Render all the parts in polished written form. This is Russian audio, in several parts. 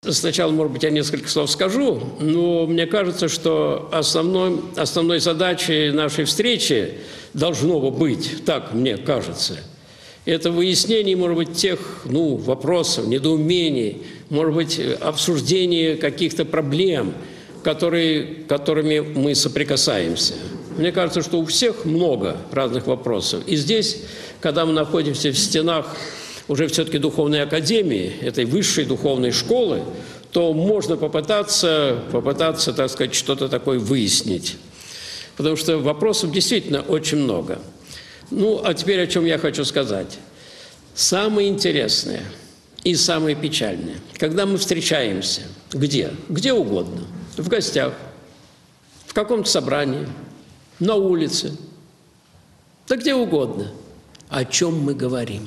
сначала, может быть, я несколько слов скажу, но мне кажется, что основной задачей нашей встречи должно быть, так мне кажется, это выяснение, может быть, тех вопросов, недоумений, может быть, обсуждение каких-то проблем, которыми мы соприкасаемся. Мне кажется, что у всех много разных вопросов. И здесь, когда мы находимся в стенах уже все-таки духовной академии, этой высшей духовной школы, то можно попытаться, так сказать, что-то такое выяснить. Потому что вопросов действительно очень много. А теперь о чем я хочу сказать. Самое интересное и самое печальное, когда мы встречаемся, где? Где угодно. В гостях, в каком-то собрании, на улице, да где угодно. О чем мы говорим?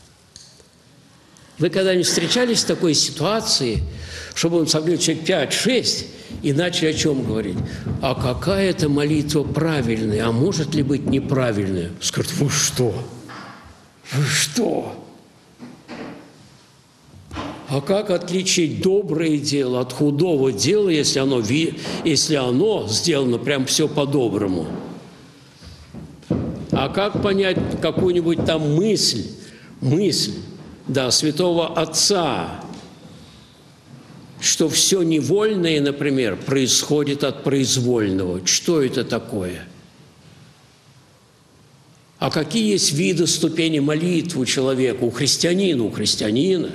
Вы когда-нибудь встречались в такой ситуации, чтобы он собрал человек 5-6 и начали о чем говорить? А какая это молитва правильная, а может ли быть неправильная? Скажут, вы что? Вы что? А как отличить доброе дело от худого дела, если оно сделано прям все по-доброму? А как понять какую-нибудь там мысль, святого Отца, что все невольное, например, происходит от произвольного? Что это такое? А какие есть виды ступени молитвы у человека, у христианина?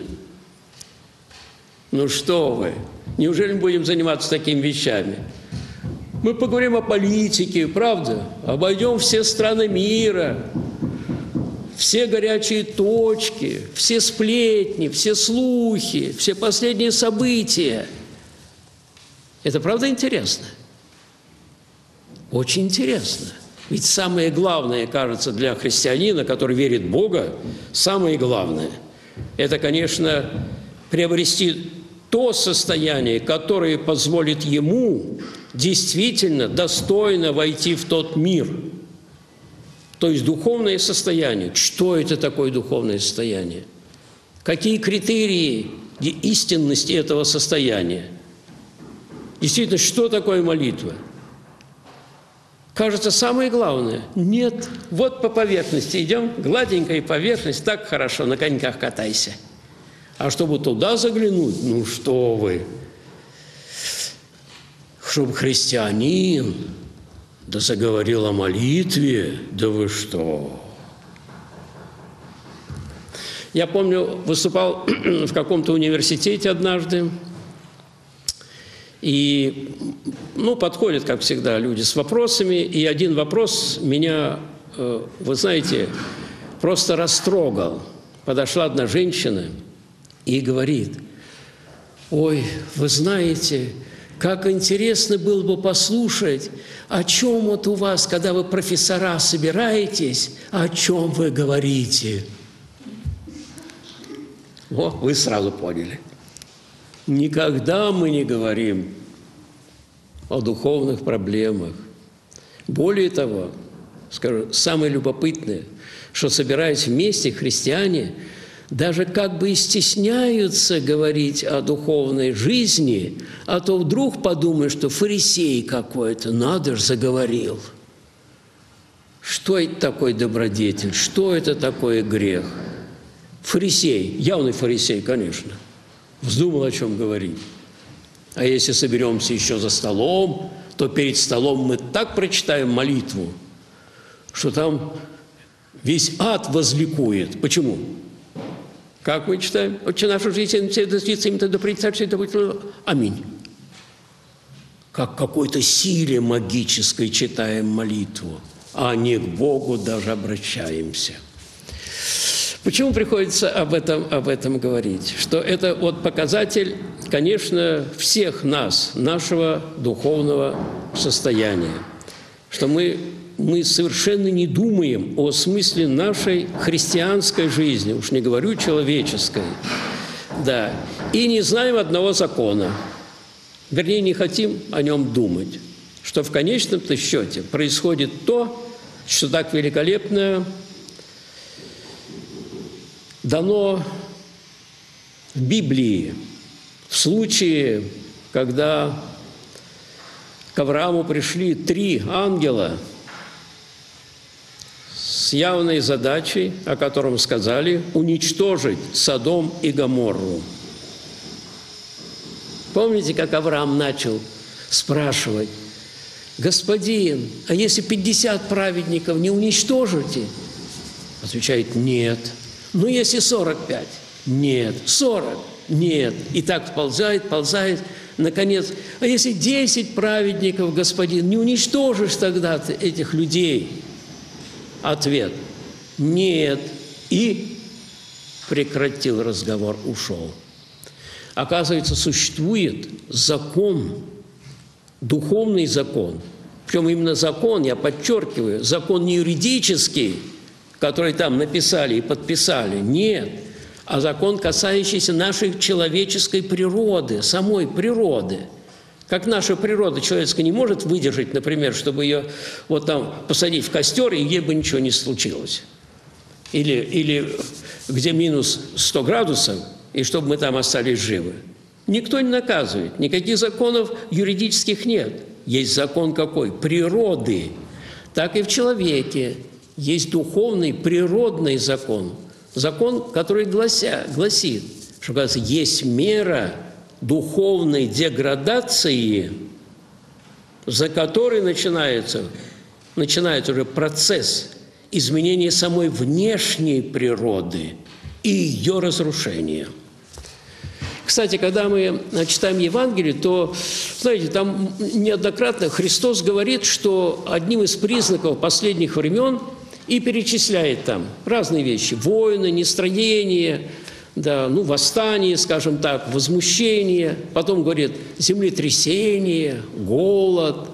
Ну что вы, неужели мы будем заниматься такими вещами? Мы поговорим о политике, правда? Обойдем все страны мира, все горячие точки, все сплетни, все слухи, все последние события. Это правда интересно? Очень интересно. Ведь самое главное, кажется, для христианина, который верит в Бога, самое главное – это, конечно, приобрести то состояние, которое позволит ему действительно достойно войти в тот мир. То есть духовное состояние. Что это такое духовное состояние? Какие критерии истинности этого состояния? Действительно, что такое молитва? Кажется, самое главное. Нет. Вот по поверхности идем, гладенькая поверхность, так хорошо, на коньках катайся. А чтобы туда заглянуть, ну что вы, чтобы христианин да заговорил о молитве, да вы что? Я помню, выступал в каком-то университете однажды, и, подходят, как всегда, люди с вопросами, и один вопрос меня, вы знаете, просто растрогал. Подошла одна женщина и говорит: ой, вы знаете, как интересно было бы послушать, о чем вот у вас, когда вы профессора собираетесь, о чем вы говорите. О, вы сразу поняли. Никогда мы не говорим о духовных проблемах. Более того, скажу, самое любопытное, что, собираясь вместе, христиане даже как бы и стесняются говорить о духовной жизни, а то вдруг подумают, что фарисей какой-то, надо же, заговорил. Что это такое добродетель? Что это такое грех? Фарисей, явный фарисей, конечно, вздумал о чем говорить. А если соберемся еще за столом, то перед столом мы так прочитаем молитву, что там весь ад возликует. Почему? Как мы читаем? «Отче наш, жизнь, все достится им, да придет царствие, да будет...» Аминь. Как какой-то силе магической читаем молитву, а не к Богу даже обращаемся. Почему приходится об этом говорить? Что это вот показатель, конечно, всех нас, нашего духовного состояния. Что мы совершенно не думаем о смысле нашей христианской жизни, уж не говорю человеческой, да, и не знаем одного закона, вернее, не хотим о нем думать, что в конечном-то счете происходит то, что так великолепно дано в Библии, В случае, когда к Аврааму пришли 3 ангела с явной задачей, о котором сказали, уничтожить Содом и Гоморру. Помните, как Авраам начал спрашивать: «Господин, а если 50 праведников не уничтожите?» Отвечает: «Нет». «Ну, если 45?» «Нет». «40?» «Нет». И так ползает. Наконец: «А если 10 праведников, господин, не уничтожишь тогда ты этих людей?» Ответ: «Нет». И прекратил разговор, ушел. Оказывается, существует закон, духовный закон. Причем именно закон, я подчеркиваю, закон не юридический, который там написали и подписали, нет, а закон, касающийся нашей человеческой природы, самой природы. Как наша природа человеческая не может выдержать, например, чтобы ее вот там посадить в костер, и ей бы ничего не случилось. Или где минус 100 градусов, и чтобы мы там остались живы. Никто не наказывает, никаких законов юридических нет. Есть закон какой? Природы. Так и в человеке есть духовный, природный закон. Закон, который гласит, что, кажется, есть мера духовной деградации, за которой начинается уже процесс изменения самой внешней природы и ее разрушения. Кстати, когда мы читаем Евангелие, то, знаете, там неоднократно Христос говорит, что одним из признаков последних времен, и перечисляет там разные вещи: войны, нестроение, да, ну, восстание, скажем так, возмущение, потом говорит землетрясение, голод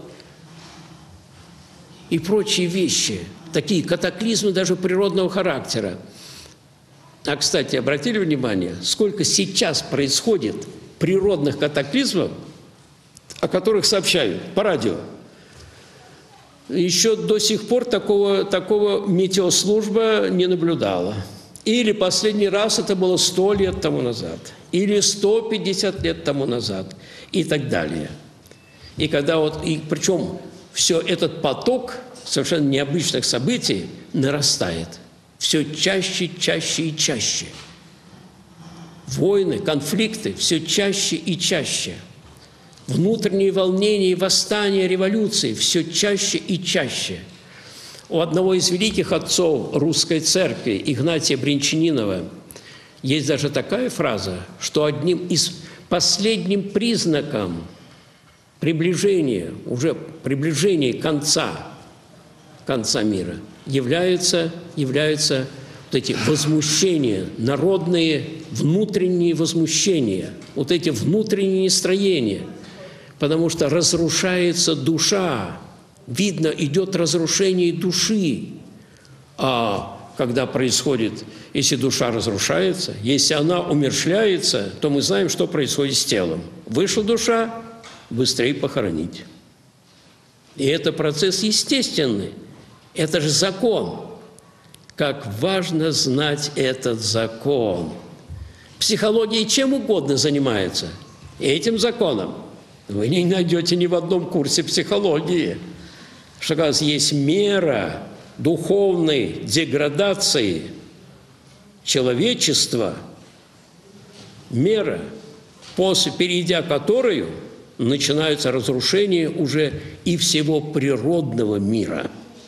и прочие вещи, такие катаклизмы даже природного характера. А, кстати, обратили внимание, сколько сейчас происходит природных катаклизмов, о которых сообщают по радио? Еще до сих пор такого метеослужба не наблюдала. Или последний раз это было 100 лет тому назад, или 150 лет тому назад, и так далее. И когда причем все этот поток совершенно необычных событий нарастает. Все чаще, чаще и чаще. Войны, конфликты все чаще и чаще. Внутренние волнения и восстания, революции все чаще и чаще. У одного из великих отцов русской церкви, Игнатия Бринчанинова, есть даже такая фраза, что одним из последним признаком приближения конца мира являются вот эти возмущения, народные внутренние возмущения, вот эти внутренние настроения, потому что разрушается душа, видно, идет разрушение души. А когда происходит, если душа разрушается, если она умерщвляется, то мы знаем, что происходит с телом. Вышла душа, быстрее похоронить. И это процесс естественный. Это же закон. Как важно знать этот закон. Психология чем угодно занимается. Этим законом вы не найдете ни в одном курсе психологии. Что, оказывается, есть мера духовной деградации человечества, мера, перейдя которую начинаются разрушения уже и всего природного мира.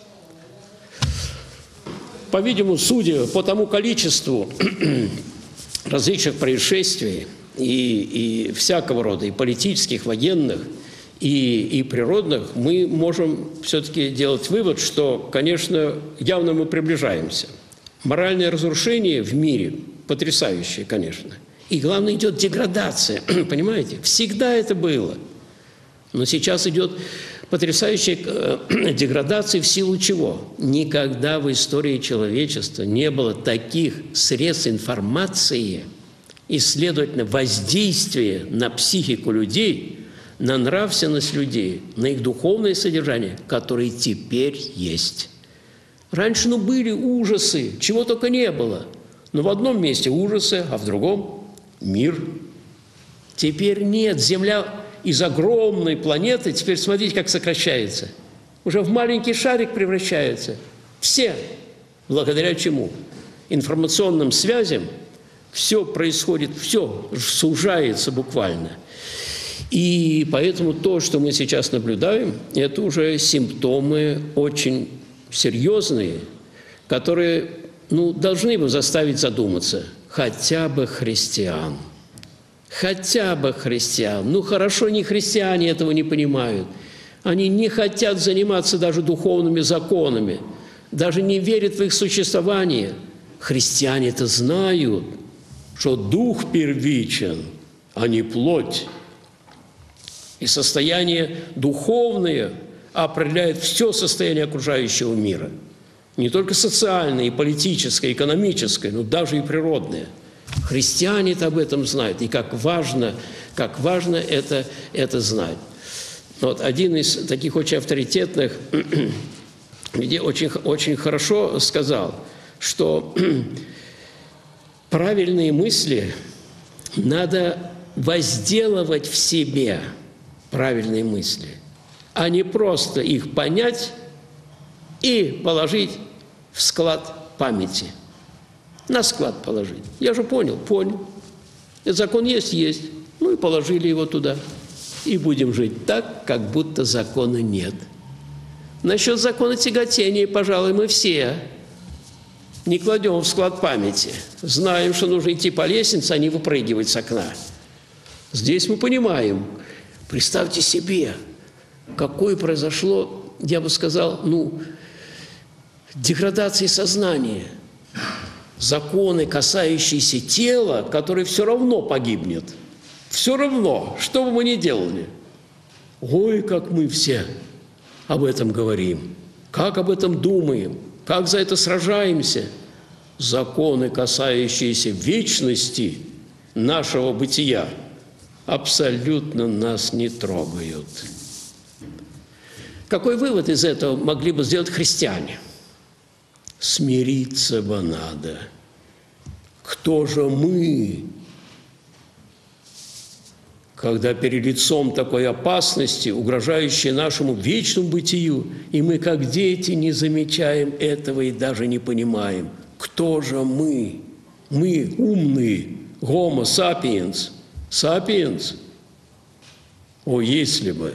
По-видимому, судя по тому количеству различных происшествий и всякого рода, и политических, военных, и природных, мы можем все-таки делать вывод, что, конечно, явно мы приближаемся. Моральное разрушение в мире потрясающее, конечно. И главное, идет деградация, понимаете? Всегда это было. Но сейчас идет потрясающая деградация в силу чего? Никогда в истории человечества не было таких средств информации и, следовательно, воздействия на психику людей, на нравственность людей, на их духовное содержание, которые теперь есть. Раньше, были ужасы, чего только не было. Но в одном месте ужасы, а в другом – мир. Теперь нет. Земля из огромной планеты, теперь смотрите, как сокращается. Уже в маленький шарик превращается. Все. Благодаря чему? Информационным связям все происходит, все сужается буквально. И поэтому то, что мы сейчас наблюдаем, это уже симптомы очень серьезные, которые должны бы заставить задуматься хотя бы христиан. Хотя бы христиан. Хорошо, не христиане этого не понимают. Они не хотят заниматься даже духовными законами, даже не верят в их существование. Христиане-то знают, что дух первичен, а не плоть. И состояние духовное определяет все состояние окружающего мира. Не только социальное, и политическое, и экономическое, но даже и природное. Христиане-то об этом знают, и как важно это знать. Вот один из таких очень авторитетных, где очень хорошо сказал, что правильные мысли надо возделывать в себе, правильные мысли, а не просто их понять и положить в склад памяти. На склад положить. Я же понял. Этот закон есть. И положили его туда. И будем жить так, как будто закона нет. Насчет закона тяготения, пожалуй, мы все не кладем в склад памяти. Знаем, что нужно идти по лестнице, а не выпрыгивать с окна. Здесь мы понимаем. Представьте себе, какое произошло, я бы сказал, деградация сознания. Законы, касающиеся тела, которые все равно погибнет. Все равно, что бы мы ни делали. Ой, как мы все об этом говорим, как об этом думаем, как за это сражаемся. Законы, касающиеся вечности нашего бытия, абсолютно нас не трогают. Какой вывод из этого могли бы сделать христиане? Смириться бы надо. Кто же мы, когда перед лицом такой опасности, угрожающей нашему вечному бытию, и мы, как дети, не замечаем этого и даже не понимаем? Кто же мы? Мы умные, Homo sapiens. Sapiens? О, если бы!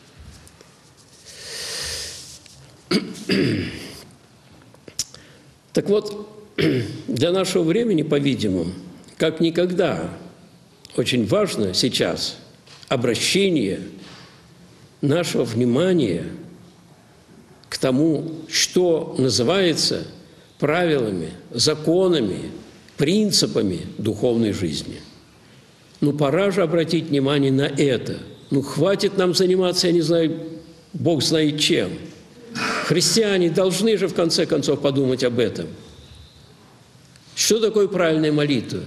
Так вот, для нашего времени, по-видимому, как никогда, очень важно сейчас обращение нашего внимания к тому, что называется правилами, законами, принципами духовной жизни. Пора же обратить внимание на это. Хватит нам заниматься, я не знаю, Бог знает чем. Христиане должны же, в конце концов, подумать об этом. Что такое правильная молитва?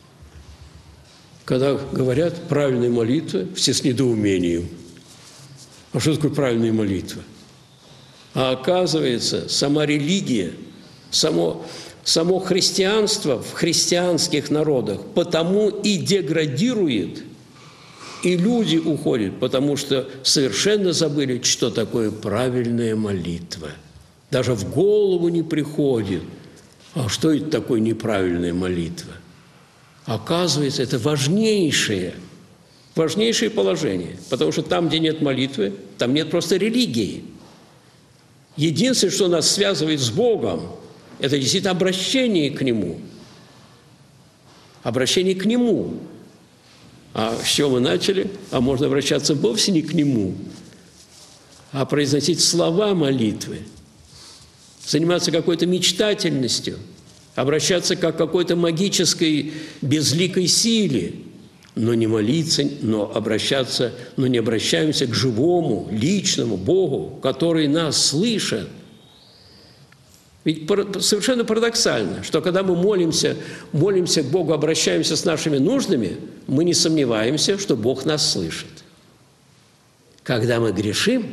Когда говорят правильная молитва, все с недоумением. А что такое правильная молитва? А оказывается, сама религия, само христианство в христианских народах потому и деградирует, и люди уходят, потому что совершенно забыли, что такое правильная молитва. Даже в голову не приходит. А что это такое неправильная молитва? Оказывается, это важнейшее положение, потому что там, где нет молитвы, там нет просто религии. Единственное, что нас связывает с Богом, это действительно обращение к Нему. Обращение к Нему. А с чего мы начали? А можно обращаться вовсе не к Нему, а произносить слова молитвы, заниматься какой-то мечтательностью, обращаться как к какой-то магической безликой силе, но не молиться, но не обращаемся к живому, личному Богу, который нас слышит. Ведь совершенно парадоксально, что когда мы молимся к Богу, обращаемся с нашими нуждами, мы не сомневаемся, что Бог нас слышит. Когда мы грешим,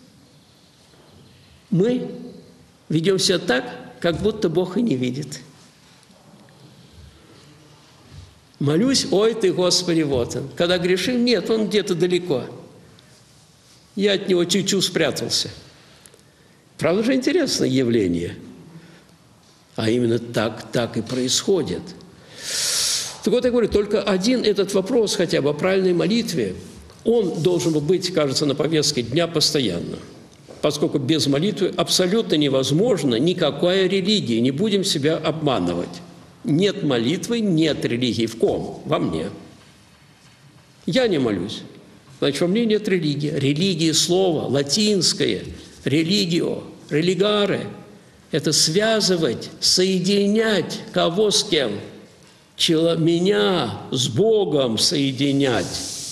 мы ведем себя так, как будто Бог и не видит. Молюсь, ой ты, Господи, вот он. Когда грешим, нет, он где-то далеко. Я от него чуть-чуть спрятался. Правда же интересное явление? А именно так и происходит. Так вот, я говорю, только один этот вопрос хотя бы о правильной молитве, он должен быть, кажется, на повестке дня постоянно. Поскольку без молитвы абсолютно невозможно никакая религия, не будем себя обманывать. Нет молитвы, нет религии. В ком? Во мне. Я не молюсь. Значит, во мне нет религии. Религия – слово латинское. Религио, религаре – это связывать, соединять кого с кем? Меня с Богом соединять.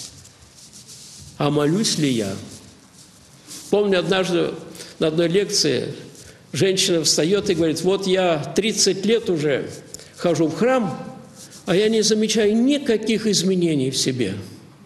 А молюсь ли я? Помню, однажды на одной лекции женщина встает и говорит, вот я 30 лет уже хожу в храм, а я не замечаю никаких изменений в себе.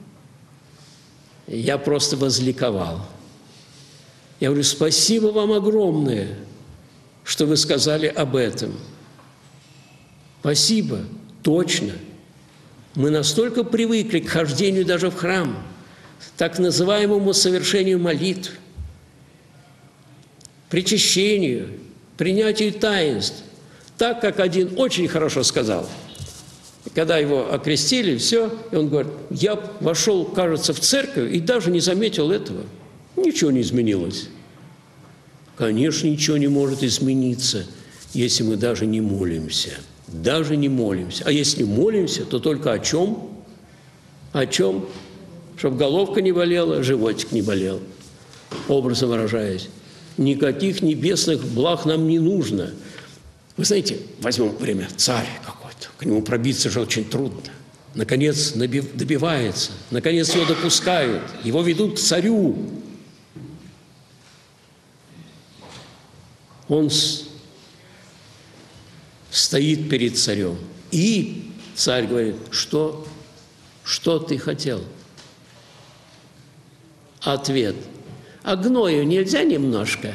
Я просто возликовал. Я говорю, спасибо вам огромное, что вы сказали об этом. Спасибо, точно. Мы настолько привыкли к хождению даже в храм, так называемому совершению молитв, причащению, принятию таинств. Так, как один очень хорошо сказал. Когда его окрестили, все, и он говорит, я вошел, кажется, в церковь и даже не заметил этого. Ничего не изменилось. Конечно, ничего не может измениться, если мы даже не молимся. Даже не молимся. А если молимся, то только о чем? О чем? Чтобы головка не болела, животик не болел. Образно выражаясь. Никаких небесных благ нам не нужно. Вы знаете, возьмем время, царь какой-то, к нему пробиться же очень трудно. Наконец добивается, наконец его допускают, его ведут к царю. Он стоит перед царем. И царь говорит, что ты хотел? Ответ. А гною нельзя немножко?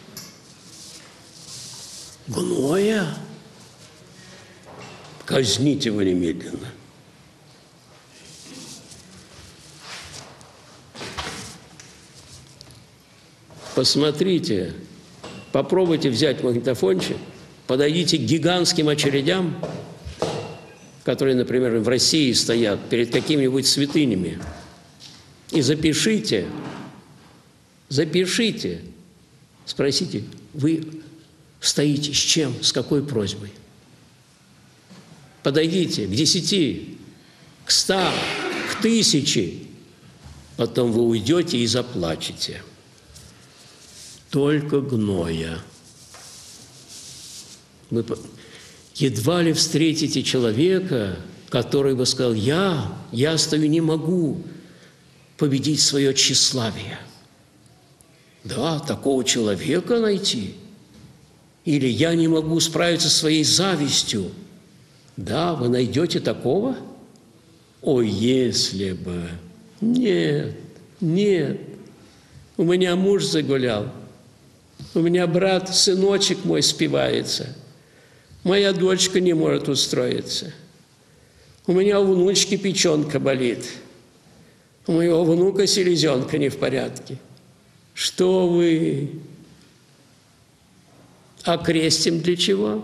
Гноя? Казните его немедленно. Посмотрите, попробуйте взять магнитофончик, подойдите к гигантским очередям, которые, например, в России стоят перед какими-нибудь святынями, и запишите, спросите, вы стоите с чем, с какой просьбой? Подойдите к 10, к 100, к 1000, потом вы уйдете и заплачете. Только гноя. Вы едва ли встретите человека, который бы сказал, я стою, не могу победить свое тщеславие. Да, такого человека найти. Или я не могу справиться со своей завистью. Да, вы найдете такого? О, если бы! Нет. У меня муж загулял. У меня брат, сыночек мой спивается. Моя дочка не может устроиться. У меня у внучки печенка болит. У моего внука селезенка не в порядке. Что вы? А крестим для чего?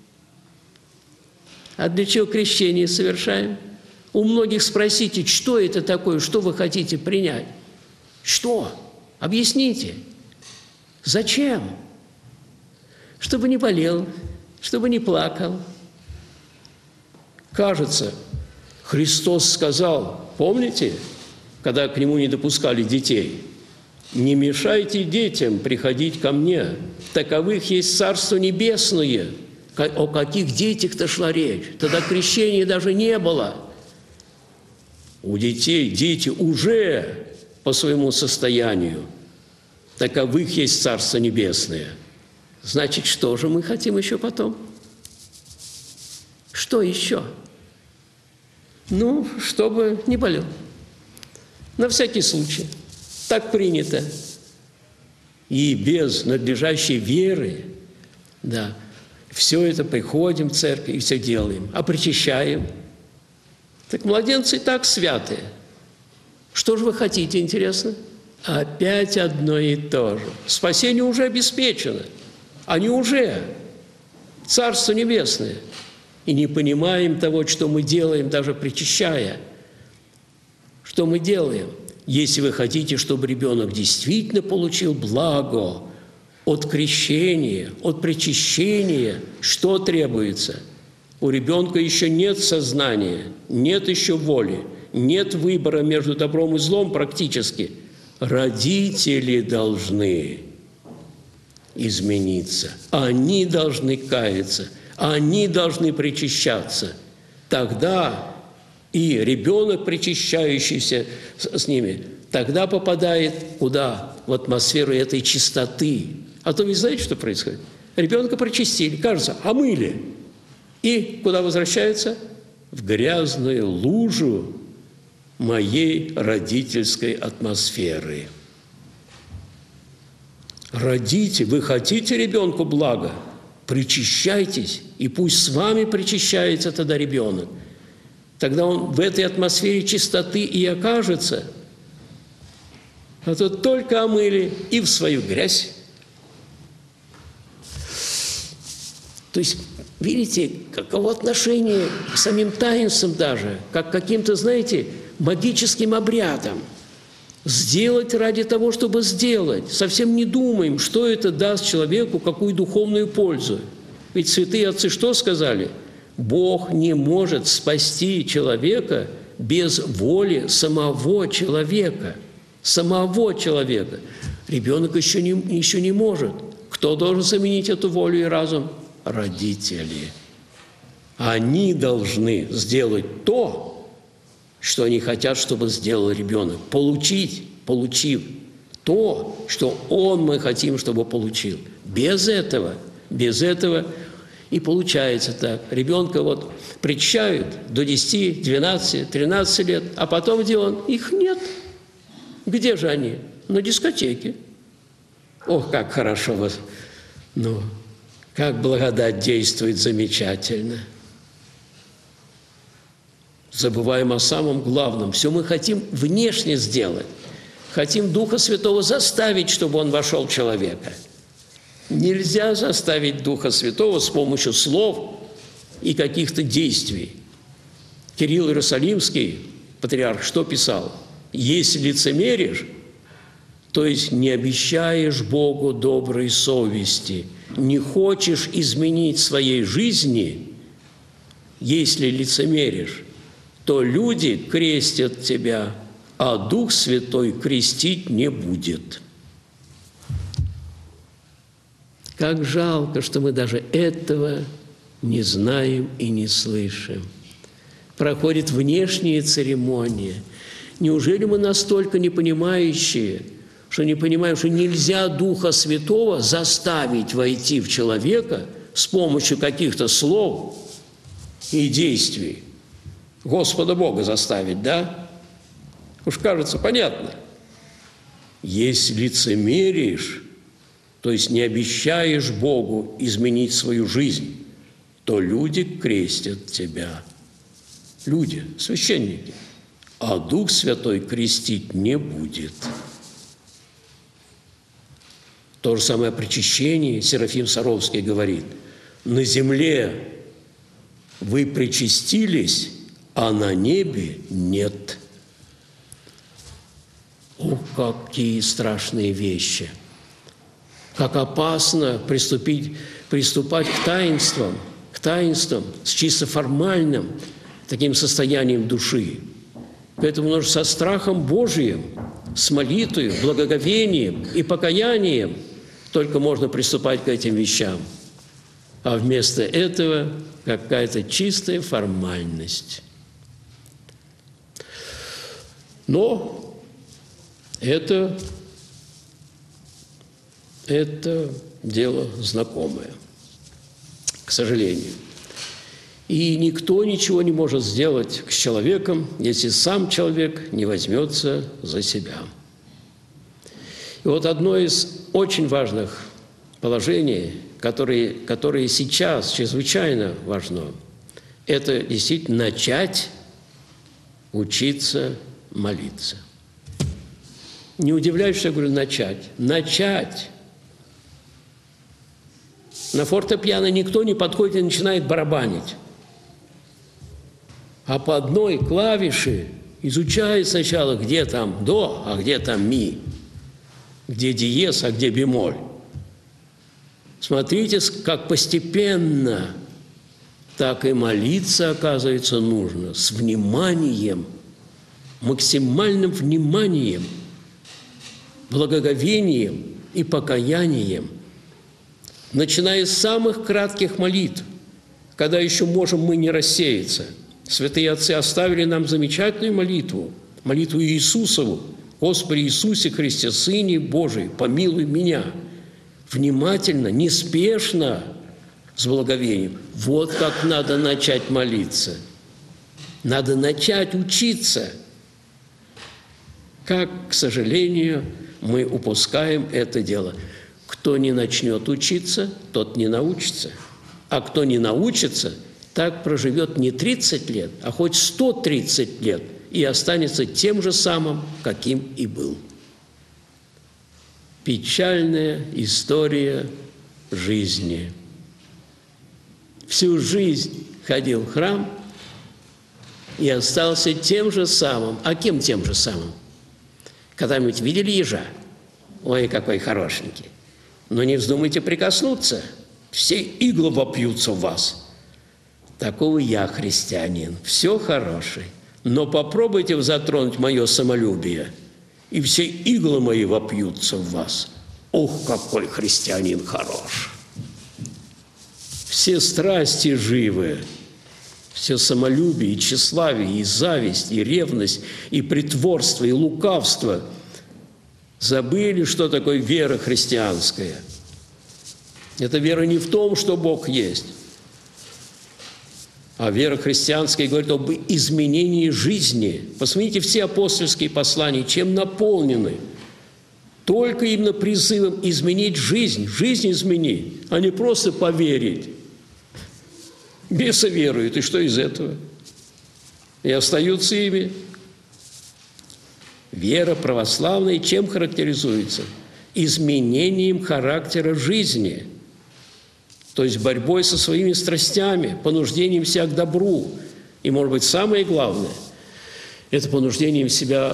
А для чего крещение совершаем? У многих спросите, что это такое, что вы хотите принять? Что? Объясните. Зачем? Чтобы не болел, чтобы не плакал. Кажется, Христос сказал, помните, когда к Нему не допускали детей, «Не мешайте детям приходить ко мне, таковых есть Царство Небесное». О каких детях-то шла речь? Тогда крещения даже не было. У детей дети уже по своему состоянию, таковых есть Царство Небесное. Значит, что же мы хотим еще потом? Что еще? Ну, чтобы не болел. На всякий случай. Так принято. И без надлежащей веры, да, все это приходим в церковь и все делаем. А причащаем. Так младенцы и так святые. Что же вы хотите, интересно? Опять одно и то же. Спасение уже обеспечено. Они уже Царство Небесное. И не понимаем того, что мы делаем, даже причащая. Что мы делаем? Если вы хотите, чтобы ребенок действительно получил благо от крещения, от причащения, что требуется? У ребенка еще нет сознания, нет еще воли, нет выбора между добром и злом практически. Родители должны измениться, они должны каяться, они должны причащаться. Тогда и ребенок, причащающийся с ними, тогда попадает куда? В атмосферу этой чистоты. А то ведь знаете, что происходит? Ребенка причастили, кажется, омыли. И куда возвращается? В грязную лужу моей родительской атмосферы. Родите, вы хотите ребенку блага? Причащайтесь, и пусть с вами причащается тогда ребенок. Тогда он в этой атмосфере чистоты и окажется. А то только омыли и в свою грязь. То есть, видите, каково отношение к самим таинствам даже, как к каким-то, знаете, магическим обрядам. Сделать ради того, чтобы сделать. Совсем не думаем, что это даст человеку, какую духовную пользу. Ведь святые отцы что сказали? Бог не может спасти человека без воли самого человека. Самого человека. Ребенок еще не может. Кто должен заменить эту волю и разум? Родители. Они должны сделать то, что они хотят, чтобы сделал ребенок. Получив то, что мы хотим, чтобы получил. Без этого и получается так. Ребенка вот причащают до 10, 12, 13 лет, а потом где он? Их нет. Где же они? На дискотеке. Ох, как хорошо вас. Ну, как благодать действует замечательно. Забываем о самом главном. Все мы хотим внешне сделать. Хотим Духа Святого заставить, чтобы Он вошел в человека. Нельзя заставить Духа Святого с помощью слов и каких-то действий. Кирилл Иерусалимский, патриарх, что писал? «Если лицемеришь, то есть не обещаешь Богу доброй совести, не хочешь изменить своей жизни, если лицемеришь, то люди крестят тебя, а Дух Святой крестить не будет». Как жалко, что мы даже этого не знаем и не слышим. Проходит внешние церемонии. Неужели мы настолько непонимающие, что не понимаем, что нельзя Духа Святого заставить войти в человека с помощью каких-то слов и действий? Господа Бога заставить, да? Уж кажется, понятно. Если лицемеришь, то есть не обещаешь Богу изменить свою жизнь, то люди крестят тебя. Люди, священники. А Дух Святой крестить не будет. То же самое причащение Серафим Саровский говорит. На земле вы причастились, а на небе нет. О, какие страшные вещи! Как опасно приступать к таинствам с чисто формальным таким состоянием души. Поэтому нужно со страхом Божиим, с молитвой, благоговением и покаянием только можно приступать к этим вещам. А вместо этого какая-то чистая формальность. Но это дело знакомое, к сожалению. И никто ничего не может сделать с человеком, если сам человек не возьмется за себя. И вот одно из очень важных положений, которые сейчас чрезвычайно важно, это действительно начать учиться молиться. Не удивляюсь, что я говорю начать. Начать. На фортепиано никто не подходит и начинает барабанить. А по одной клавише изучает сначала, где там до, а где там ми, где диез, а где бемоль. Смотрите, как постепенно, так и молиться, оказывается, нужно с вниманием, максимальным вниманием, благоговением и покаянием, начиная с самых кратких молитв, когда еще можем мы не рассеяться. Святые отцы оставили нам замечательную молитву, молитву Иисусову: «Господи Иисусе Христе, Сыне Божий, помилуй меня». Внимательно, неспешно, с благоговением. Вот как надо начать молиться. Надо начать учиться. Как, к сожалению, мы упускаем это дело. Кто не начнет учиться, тот не научится. А кто не научится, так проживет не 30 лет, а хоть 130 лет и останется тем же самым, каким и был. Печальная история жизни. Всю жизнь ходил в храм и остался тем же самым. А кем тем же самым? Когда-нибудь видели ежа? Ой, какой хорошенький. Но не вздумайте прикоснуться, все иглы вопьются в вас. Такого я христианин, все хороший. Но попробуйте затронуть мое самолюбие, и все иглы мои вопьются в вас. Ох, какой христианин хорош! Все страсти живы, все самолюбие, и тщеславие, и зависть, и ревность, и притворство, и лукавство. Забыли, что такое вера христианская. Это вера не в том, что Бог есть, а вера христианская говорит об изменении жизни. Посмотрите, все апостольские послания чем наполнены? Только именно призывом изменить жизнь изменить, а не просто поверить. Бесы веруют, и что из этого? И остаются ими. Вера православная чем характеризуется? Изменением характера жизни, то есть борьбой со своими страстями, понуждением себя к добру. И, может быть, самое главное – это понуждением себя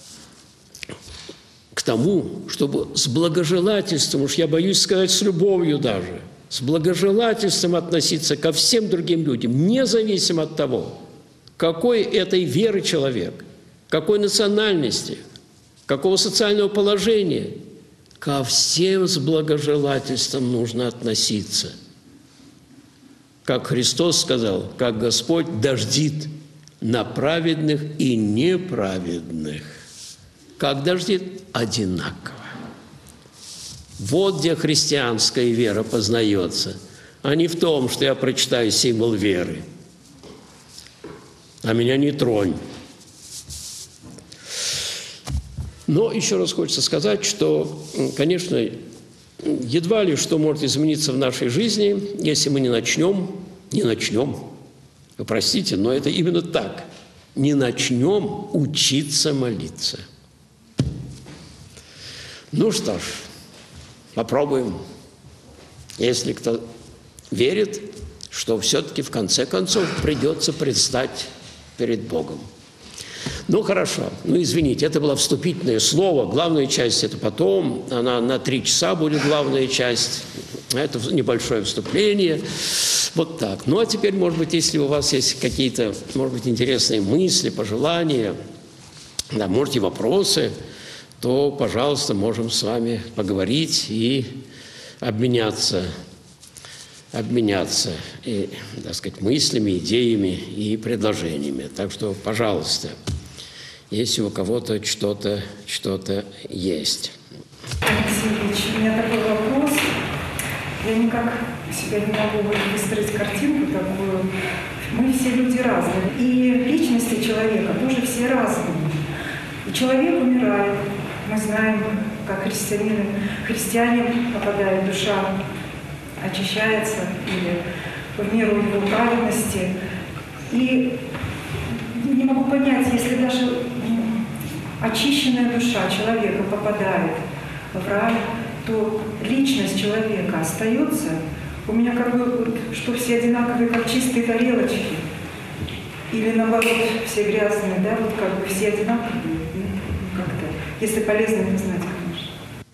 к тому, чтобы с благожелательством, уж я боюсь сказать, с любовью даже, с благожелательством относиться ко всем другим людям, независимо от того, какой этой веры человек, какой национальности, какого социального положения. Ко всем с благожелательством нужно относиться. Как Христос сказал, как Господь дождит на праведных и неправедных. Как дождит? Одинаково. Вот где христианская вера познается, а не в том, что я прочитаю символ веры, а меня не тронь. Но еще раз хочется сказать, что, конечно, едва ли что может измениться в нашей жизни, если мы не начнем, вы простите, но это именно так, не начнем учиться молиться. Ну что ж, попробуем. Если кто верит, что все-таки в конце концов придется предстать перед Богом. Ну, хорошо. Ну, извините, это было вступительное слово. Главная часть – это потом. Она на 3 часа будет главная часть. Это небольшое вступление. Вот так. Ну, а теперь, может быть, если у вас есть какие-то, может быть, интересные мысли, пожелания, да, можете вопросы, то, пожалуйста, можем с вами поговорить и обменяться и, так сказать, мыслями, идеями и предложениями. Так что, пожалуйста, если у кого-то что-то есть. Алексей Ильич, у меня такой вопрос. Я никак себя не могу выстроить картинку такую. Мы все люди разные. И личности человека тоже все разные. И человек умирает. Мы знаем, как христиане попадает душа, очищается или в меру его праведности. И не могу понять, если даже очищенная душа человека попадает в рай, то личность человека остается. У меня как бы, что все одинаковые, как чистые тарелочки. Или наоборот, все грязные, да, вот как бы все одинаковые. Как-то, если полезно это знать, конечно.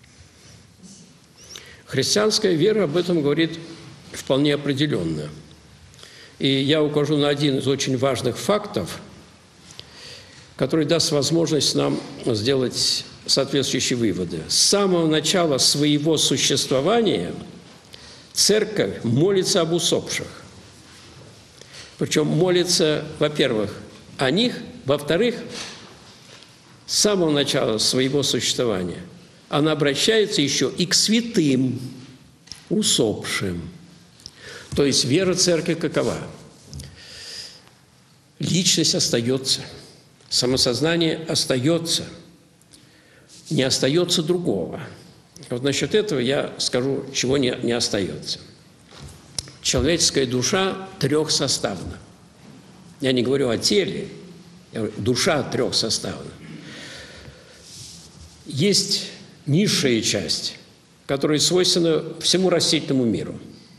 Христианская вера об этом говорит вполне определенно. И я укажу на один из очень важных фактов, который даст возможность нам сделать соответствующие выводы. С самого начала своего существования Церковь молится об усопших. Причем молится, во-первых, о них, во-вторых, с самого начала своего существования она обращается еще и к святым, усопшим. То есть вера Церкви какова? Личность остается, самосознание остается, не остается другого. Вот насчет этого я скажу, чего не остается. Человеческая душа трехсоставна. Я не говорю о теле, я говорю, душа трехсоставна. Есть низшая часть, которая свойственна всему растительному миру.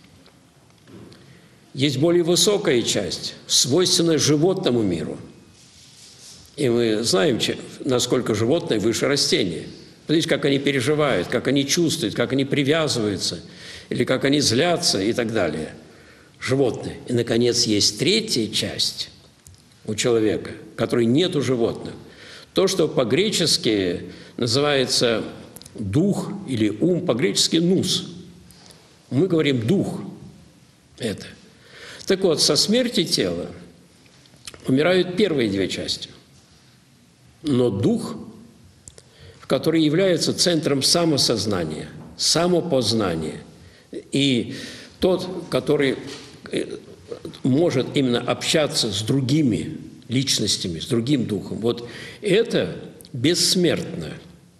Есть более высокая часть, свойственная животному миру. И мы знаем, насколько животное выше растения. Смотрите, как они переживают, как они чувствуют, как они привязываются, или как они злятся и так далее. Животные. И, наконец, есть третья часть у человека, которой нет у животных. То, что по-гречески называется дух или ум, по-гречески нус. Мы говорим дух. Это. Так вот, со смерти тела умирают первые две части. Но дух, который является центром самосознания, самопознания, и тот, который может именно общаться с другими личностями, с другим духом, вот это бессмертно.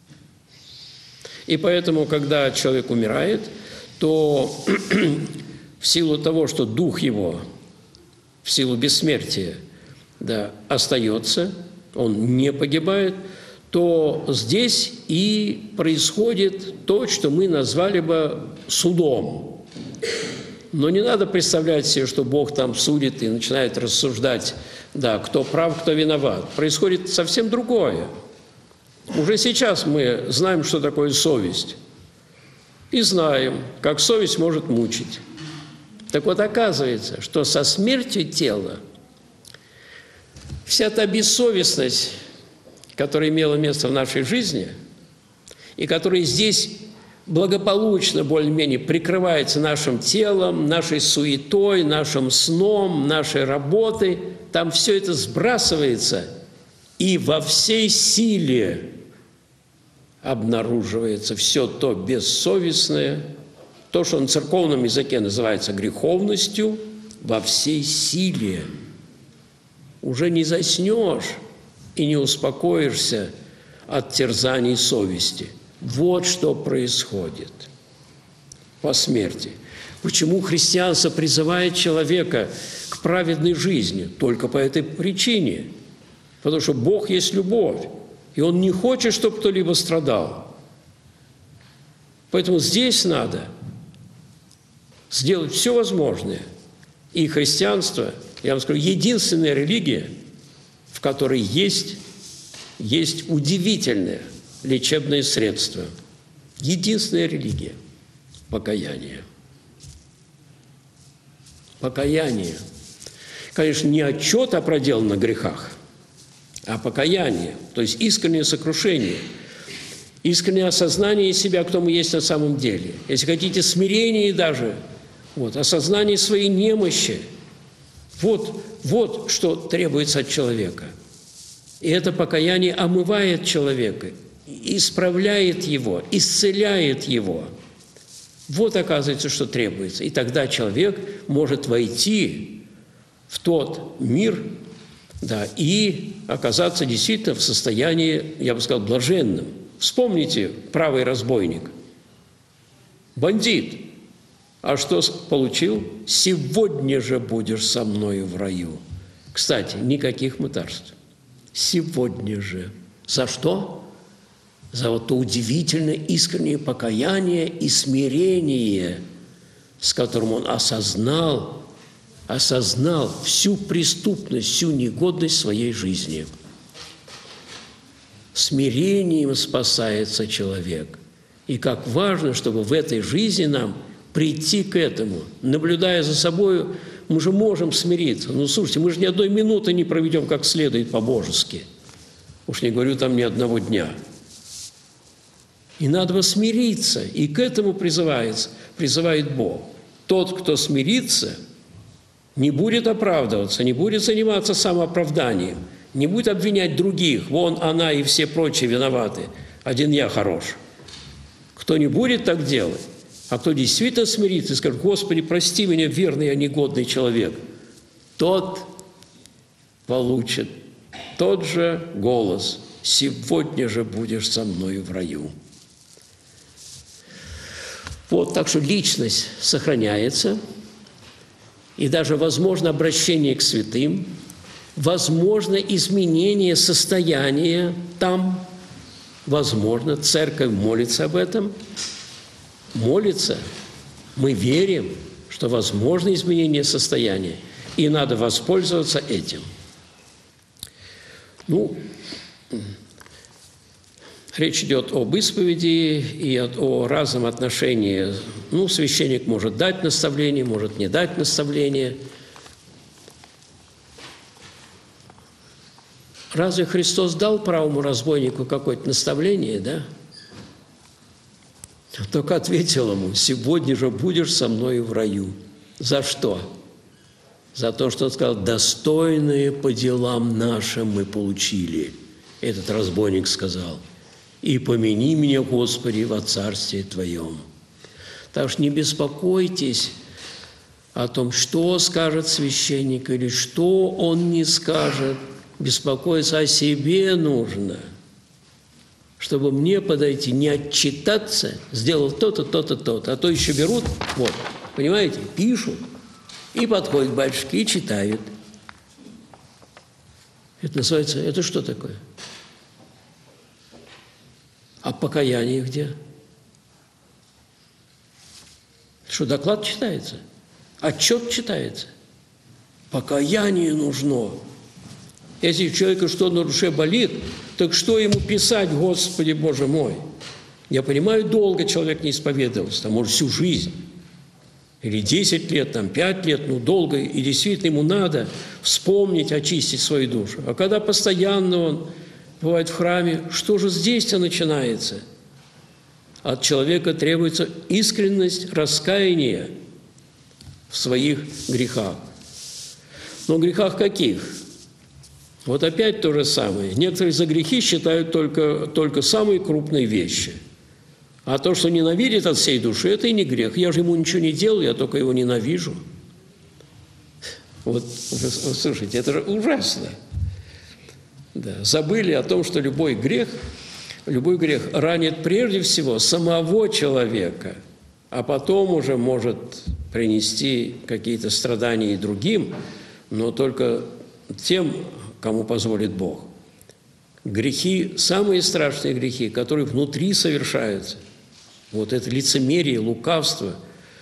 И поэтому, когда человек умирает, то в силу того, что дух его, в силу бессмертия, да, остается, он не погибает, то здесь и происходит то, что мы назвали бы судом. Но не надо представлять себе, что Бог там судит и начинает рассуждать, да, кто прав, кто виноват. Происходит совсем другое. Уже сейчас мы знаем, что такое совесть. И знаем, как совесть может мучить. Так вот, оказывается, что со смертью тела вся та бессовестность, которая имела место в нашей жизни, и которая здесь благополучно, более-менее, прикрывается нашим телом, нашей суетой, нашим сном, нашей работой, там все это сбрасывается, и во всей силе обнаруживается все то бессовестное, то, что на церковном языке называется греховностью, во всей силе. Уже не заснешь и не успокоишься от терзаний совести. Вот что происходит по смерти. Почему христианство призывает человека к праведной жизни? Только по этой причине. Потому что Бог есть любовь, и Он не хочет, чтобы кто-либо страдал. Поэтому здесь надо сделать все возможное. И христианство, я вам скажу, единственная религия, в которой есть удивительное лечебное средство. Единственная религия – покаяние. Покаяние. Конечно, не отчет о проделанных грехах, а покаяние, то есть искреннее сокрушение, искреннее осознание себя, кто мы есть на самом деле. Если хотите, смирение даже, вот, осознание своей немощи. Вот что требуется от человека. И это покаяние омывает человека, исправляет его, исцеляет его. Вот, оказывается, что требуется. И тогда человек может войти в тот мир, да, и оказаться действительно в состоянии, я бы сказал, блаженным. Вспомните правый разбойник, бандит. А что получил? «Сегодня же будешь со мною в раю». К Кстати, никаких мытарств. Сегодня же. За что? За вот то удивительное искреннее покаяние и смирение, с которым он осознал всю преступность, всю негодность своей жизни. Смирением спасается человек. И как важно, чтобы в этой жизни нам прийти к этому. Наблюдая за собой, мы же можем смириться. Ну, слушайте, мы же ни одной минуты не проведем как следует по-божески. Уж не говорю там ни одного дня. И надо бы смириться, и к этому призывает Бог. Тот, кто смирится, не будет оправдываться, не будет заниматься самооправданием, не будет обвинять других. Вон она и все прочие виноваты. Один я хорош. Кто не будет так делать, а кто действительно смирится и скажет: «Господи, прости меня, верный я негодный человек», тот получит тот же голос: «Сегодня же будешь со мной в раю». Вот, так что личность сохраняется, и даже возможно обращение к святым, возможно изменение состояния там, возможно, церковь молится об этом, молится. Мы верим, что возможно изменение состояния, и надо воспользоваться этим. Ну, речь идет об исповеди и о разном отношении. Ну, священник может дать наставление, может не дать наставление. Разве Христос дал правому разбойнику какое-то наставление, да? Только ответил ему: «Сегодня же будешь со мной в раю». За что? За то, что он сказал: «Достойные по делам нашим мы получили». Этот разбойник сказал: «И помяни меня, Господи, во Царстве Твоем». Так что не беспокойтесь о том, что скажет священник или что он не скажет. Беспокоиться о себе нужно, чтобы мне подойти, не отчитаться, сделал то-то, то-то, то-то. А то еще берут, вот, понимаете, пишут, и подходят батюшки и читают. Это называется, это что такое? А покаяние где? Что, доклад читается? Отчет читается? Покаяние нужно. Если у человека что на душе болит, так что ему писать, Господи Боже мой? Я понимаю, долго человек не исповедовался, там, может, всю жизнь. Или 10 лет, там, 5 лет, ну, долго. И действительно ему надо вспомнить, очистить свою душу. А когда постоянно он бывает в храме, что же здесь-то начинается? От человека требуется искренность, раскаяние в своих грехах. Но грехах каких? Вот опять то же самое. Некоторые за грехи считают только самые крупные вещи. А то, что ненавидит от всей души, это и не грех. Я же ему ничего не делал, я только его ненавижу. Вот слушайте, это же ужасно. Да. Забыли о том, что любой грех ранит прежде всего самого человека, а потом уже может принести какие-то страдания и другим, но только тем, кому позволит Бог. Грехи, самые страшные грехи, которые внутри совершаются, вот это лицемерие, лукавство,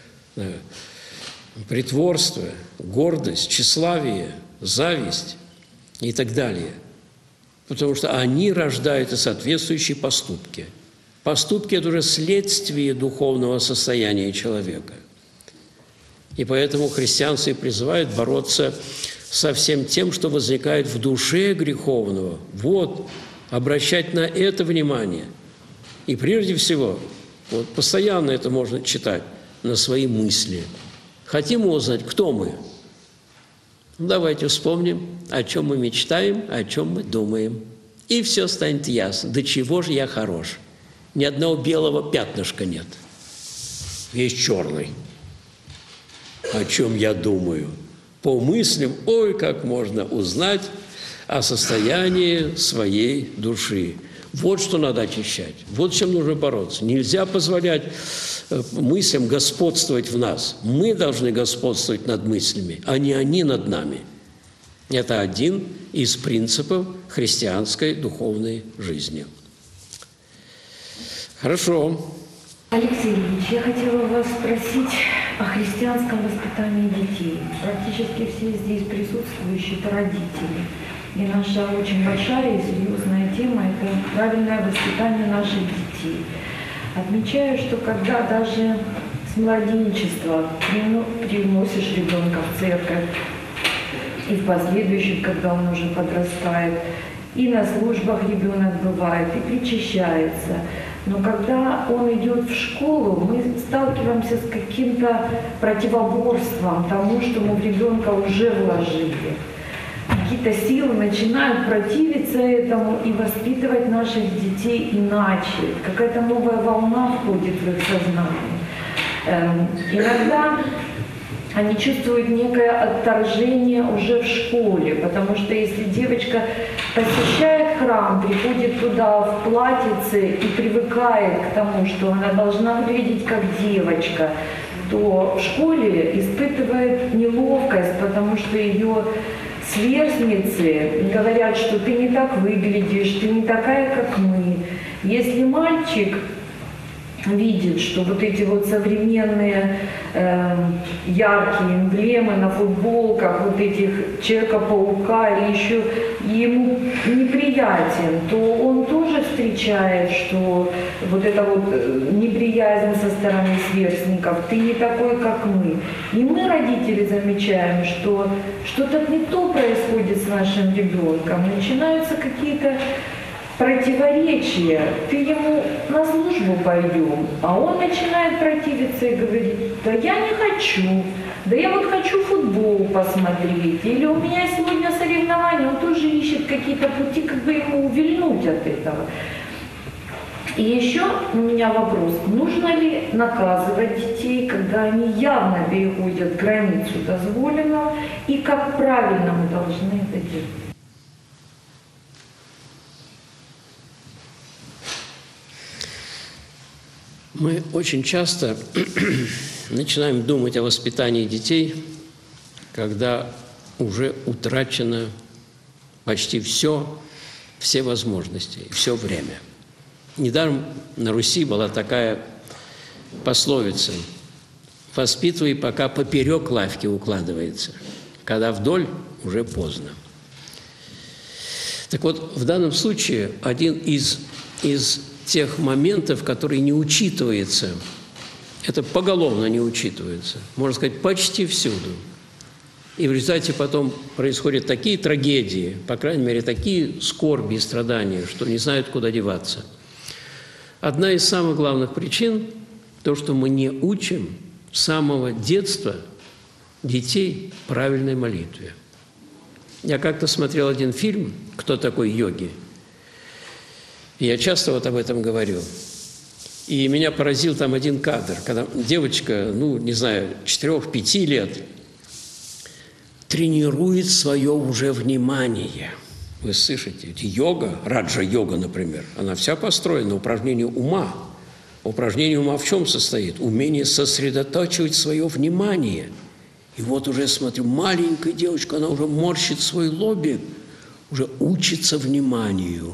притворство, гордость, тщеславие, зависть и так далее. Потому что они рождают и соответствующие поступки. Поступки – это уже следствие духовного состояния человека. И поэтому христианство и призывает бороться со всем тем, что возникает в душе греховного. Вот, обращать на это внимание. И прежде всего, вот постоянно это можно читать, на свои мысли. Хотим узнать, кто мы? Давайте вспомним, о чем мы мечтаем, о чем мы думаем. И все станет ясно. До чего же я хорош? Ни одного белого пятнышка нет. Весь черный. О чем я думаю? По мыслям, ой, как можно узнать о состоянии своей души. Вот что надо очищать, вот с чем нужно бороться. Нельзя позволять мыслям господствовать в нас. Мы должны господствовать над мыслями, а не они над нами. Это один из принципов христианской духовной жизни. Хорошо. Алексей Ильич, я хотела вас спросить о христианском воспитании детей. Практически все здесь присутствующие – это родители. И наша очень большая и серьезная тема – это правильное воспитание наших детей. Отмечаю, что когда даже с младенчества приносишь ребенка в церковь, и в последующем, когда он уже подрастает, и на службах ребенок бывает, и причащается. Но когда он идет в школу, мы сталкиваемся с каким-то противоборством тому, что мы в ребенка уже вложили. Какие-то силы начинают противиться этому и воспитывать наших детей иначе. Какая-то новая волна входит в их сознание. Иногда они чувствуют некое отторжение уже в школе, потому что если девочка посещает храм, приходит туда в платьице и привыкает к тому, что она должна выглядеть как девочка, то в школе испытывает неловкость, потому что ее сверстницы говорят, что ты не так выглядишь, ты не такая, как мы. Если мальчик видит, что вот эти вот современные яркие эмблемы на футболках, вот этих Человека-паука, или еще ему неприятен, то он тоже встречает, что вот эта вот неприязнь со стороны сверстников, ты не такой, как мы. И мы, родители, замечаем, что что-то не то происходит с нашим ребенком, начинаются какие-то противоречия. Ты ему на службу пойдем, а он начинает противиться и говорит: да я не хочу, да я вот хочу футбол посмотреть, или у меня сегодня соревнования, он тоже ищет какие-то пути, как бы ему увильнуть от этого. И еще у меня вопрос: нужно ли наказывать детей, когда они явно переходят границу дозволенного, и как правильно мы должны это делать? Мы очень часто начинаем думать о воспитании детей, когда уже утрачено почти все возможности, все время. Недаром на Руси была такая пословица: «Воспитывай, пока поперек лавки укладывается, когда вдоль уже поздно». Так вот, в данном случае один из тех моментов, который не учитывается, это поголовно не учитывается, можно сказать, почти всюду. И в результате потом происходят такие трагедии, по крайней мере, такие скорби и страдания, что не знают, куда деваться. Одна из самых главных причин – то, что мы не учим с самого детства детей правильной молитве. Я как-то смотрел один фильм «Кто такой йоги?». И я часто вот об этом говорю. И меня поразил там один кадр, когда девочка, 4-5 лет, тренирует свое уже внимание. Вы слышите, йога, раджа-йога, например, она вся построена на упражнении ума. Упражнение ума в чем состоит? Умение сосредотачивать свое внимание. И вот уже, смотрю, маленькая девочка, она уже морщит свой лобик, уже учится вниманию.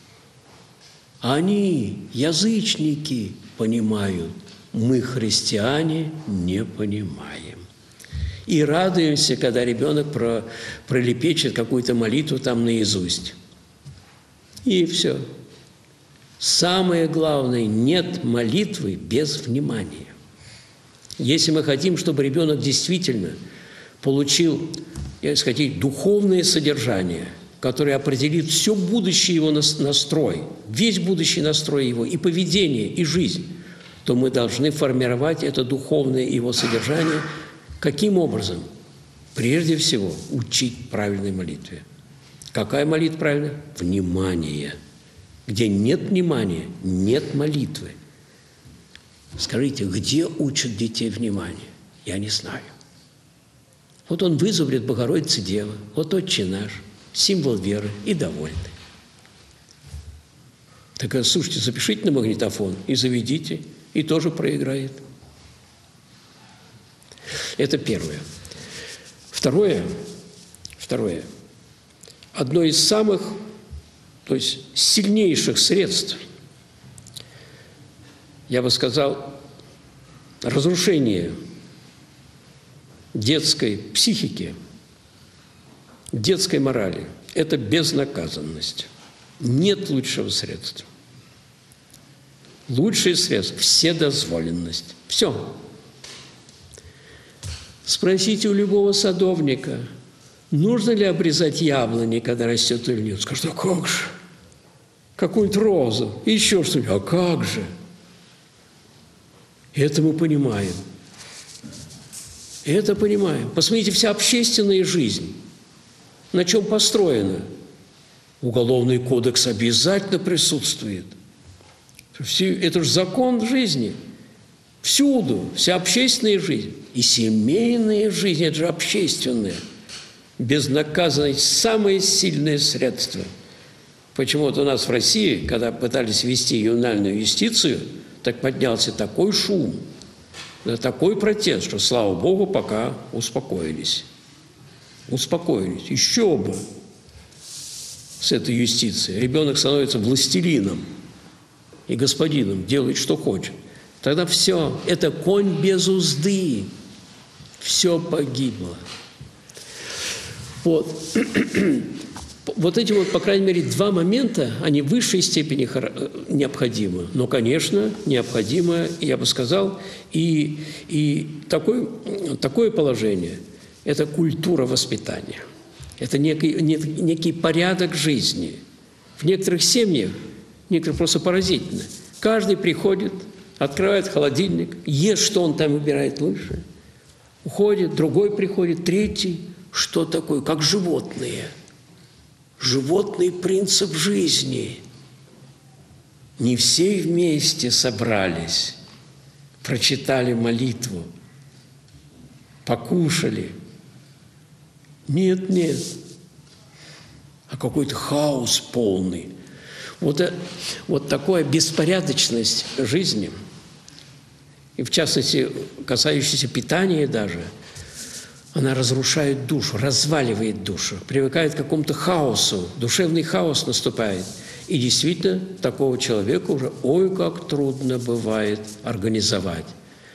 Они, язычники, понимают, мы, христиане, не понимаем. И радуемся, когда ребенок пролепечет какую-то молитву там наизусть. И все. Самое главное, нет молитвы без внимания. Если мы хотим, чтобы ребенок действительно получил, если хотите, духовное содержание, который определит все будущее его настрой, весь будущий настрой его, и поведение, и жизнь, то мы должны формировать это духовное его содержание. Каким образом? Прежде всего, учить правильной молитве. Какая молитва правильная? Внимание. Где нет внимания, нет молитвы. Скажите, где учат детей вниманию? Я не знаю. Вот он вызовет Богородицы Девы, вот Отче наш, символ веры, и довольны. Так, слушайте, запишите на магнитофон и заведите, и тоже проиграет. Это первое. Второе. одно из самых, то есть сильнейших средств, я бы сказал, разрушение детской психики, детской морали – это безнаказанность. Нет лучшего средства. Лучшее средство – вседозволенность. Все. Спросите у любого садовника, нужно ли обрезать яблони, когда растет или нет. Скажут, а как же? Какую-нибудь розу, еще что-нибудь. А как же? Это мы понимаем. Это понимаем. Посмотрите, вся общественная жизнь, на чем построена. Уголовный кодекс обязательно присутствует. Это же закон жизни. Всюду, вся общественная жизнь. И семейная жизнь, это же общественная. Безнаказанность – самое сильное средство. Почему-то у нас в России, когда пытались ввести ювенальную юстицию, так поднялся такой шум, такой протест, что, слава Богу, пока успокоились. Успокоились. Еще бы с этой юстицией. Ребенок становится властелином и господином, делает, что хочет. Тогда все, это конь без узды. Все погибло. Вот. Вот эти вот, по крайней мере, два момента, они в высшей степени необходимы. Но, конечно, необходимо, я бы сказал, и такое положение – это культура воспитания. Это некий порядок жизни. В некоторых семьях, некоторых просто поразительно. Каждый приходит, открывает холодильник, ест, что он там выбирает лучше, уходит, другой приходит, третий. Что такое? Как животные. Животный принцип жизни. Не все вместе собрались, прочитали молитву, покушали. Нет, нет. А какой-то хаос полный. Вот такая беспорядочность жизни, и в частности, касающаяся питания даже, она разрушает душу, разваливает душу, привыкает к какому-то хаосу, душевный хаос наступает. И действительно, такого человека уже ой, как трудно бывает организовать.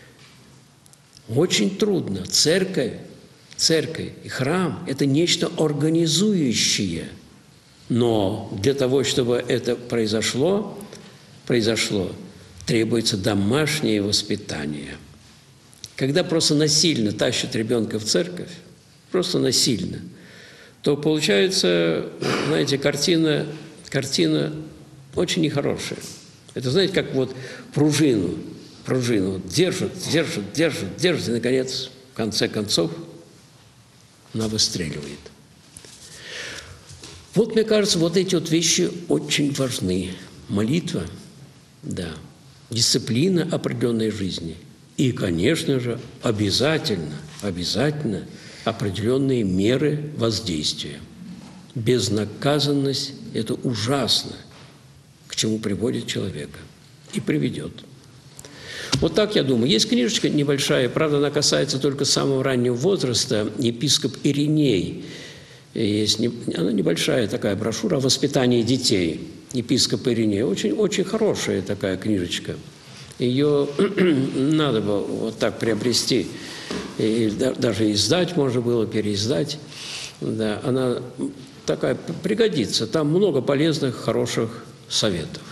Очень трудно. Церковь и храм – это нечто организующее. Но для того, чтобы это произошло, требуется домашнее воспитание. Когда просто насильно тащат ребенка в церковь, просто насильно, то получается, знаете, картина очень нехорошая. Это, знаете, как вот пружину держат, и, наконец, в конце концов, она выстреливает. Вот, мне кажется, вот эти вот вещи очень важны. Молитва, да, дисциплина определенной жизни. И, конечно же, обязательно определенные меры воздействия. Безнаказанность – это ужасно, к чему приводит человека и приведет. Вот так я думаю. Есть книжечка небольшая, правда, она касается только самого раннего возраста, епископ Ириней. Есть, она небольшая такая брошюра о воспитании детей. Епископ Ириней. Очень, очень хорошая такая книжечка. Ее надо было вот так приобрести, и даже издать можно было, переиздать. Да, она такая пригодится. Там много полезных, хороших советов.